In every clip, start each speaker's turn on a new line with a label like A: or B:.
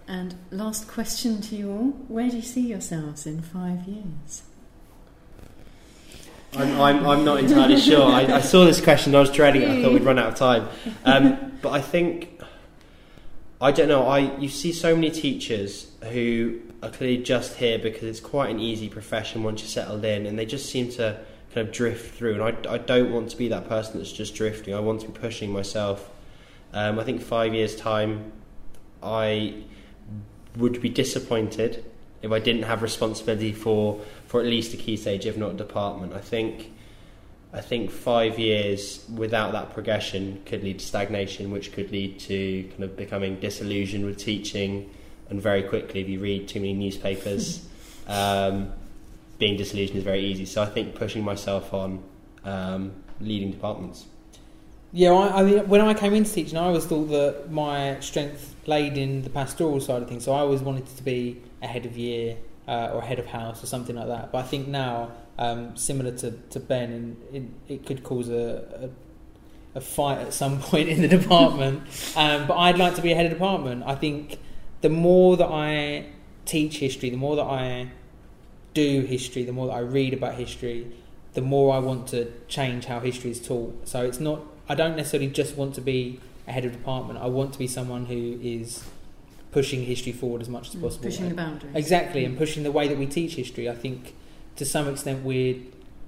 A: And last question to you all: where do you see yourselves in 5 years?
B: I'm not entirely sure. I saw this question, I was dreading it. I thought we'd run out of time. But I think, I don't know, you see so many teachers who are clearly just here because it's quite an easy profession once you're settled in, and they just seem to kind of drift through. And I don't want to be that person that's just drifting. I want to be pushing myself. I think 5 years' time, I would be disappointed if I didn't have responsibility for at least a key stage, if not a department. I think 5 years without that progression could lead to stagnation, which could lead to kind of becoming disillusioned with teaching, and very quickly, if you read too many newspapers, being disillusioned is very easy. So I think pushing myself on leading departments.
C: Yeah, I mean, when I came into teaching, I always thought that my strength laid in the pastoral side of things. So I always wanted to be a head of year or a head of house or something like that. But I think now, similar to Ben, and it could cause a fight at some point in the department. But I'd like to be a head of department. I think the more that I teach history, the more that I do history, the more that I read about history, the more I want to change how history is taught. So it's not, I don't necessarily just want to be a head of department. I want to be someone who is pushing history forward as much as possible.
A: Pushing the boundaries.
C: Exactly, and pushing the way that we teach history. I think to some extent we've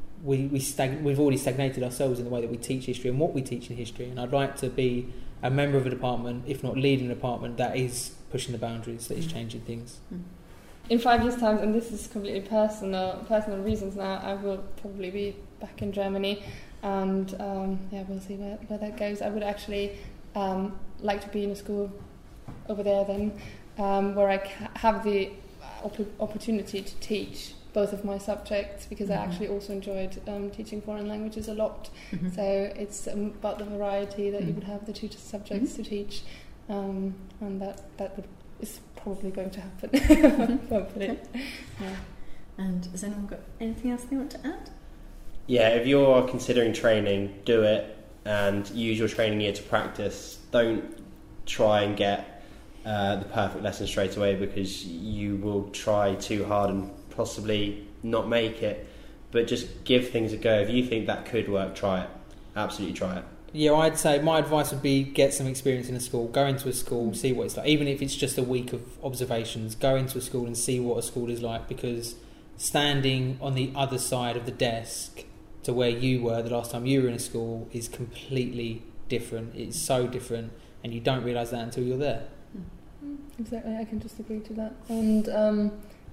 C: already stagnated ourselves in the way that we teach history and what we teach in history. And I'd like to be a member of a department, if not leading a department, that is pushing the boundaries, that is changing things.
D: In 5 years' time, and this is completely personal reasons now, I will probably be back in Germany, and we'll see where that goes. I would actually like to be in a school over there then, where I have the opportunity to teach both of my subjects, because I actually also enjoyed teaching foreign languages a lot. So it's about the variety that you would have the two subjects to teach, and that is probably going to happen. Hopefully. Yeah.
A: And has anyone got anything else they want to add?
B: Yeah, if you're considering training, do it and use your training year to practice. Don't try and get the perfect lesson straight away, because you will try too hard and possibly not make it. But just give things a go. If you think that could work, try it. Absolutely try it.
C: Yeah, I'd say my advice would be get some experience in a school. Go into a school, see what it's like. Even if it's just a week of observations, go into a school and see what a school is like, because standing on the other side of the desk to where you were the last time you were in a school is completely different. It's so different, and you don't realise that until you're there.
D: Exactly, I can just agree to that. And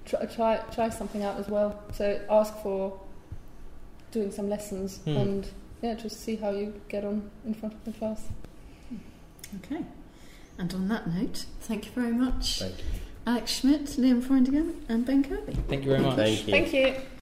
D: try something out as well. So ask for doing some lessons and just see how you get on in front of the class.
A: Okay. And on that note, thank you very much.
B: Thank you.
A: Alex Schmidt, Liam Freundigan and Ben Kirby.
C: Thank you very much.
B: Thank you.
D: Thank you.